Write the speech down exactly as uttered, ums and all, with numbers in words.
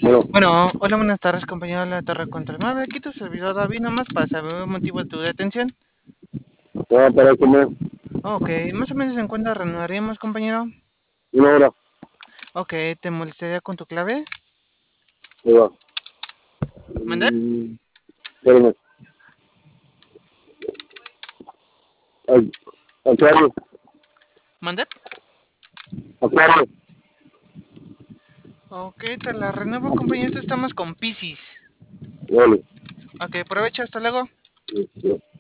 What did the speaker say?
Bueno, Bueno, hola, buenas tardes, compañero de la Torre Control nueve. Aquí tu servidor David, nomás para saber el motivo de tu detención. va para comer Ok, más o menos en cuánto reanudaríamos, compañero. una hora. Ok, ¿te molestaría con tu clave? Me va. ¿Mandé? Mm, espérame. Ay, Acuario, ¿Mandé? acuario. Ok, te la renuevo, compañero. Estamos con Piscis. Vale. Ok, aprovecha, hasta luego. Este,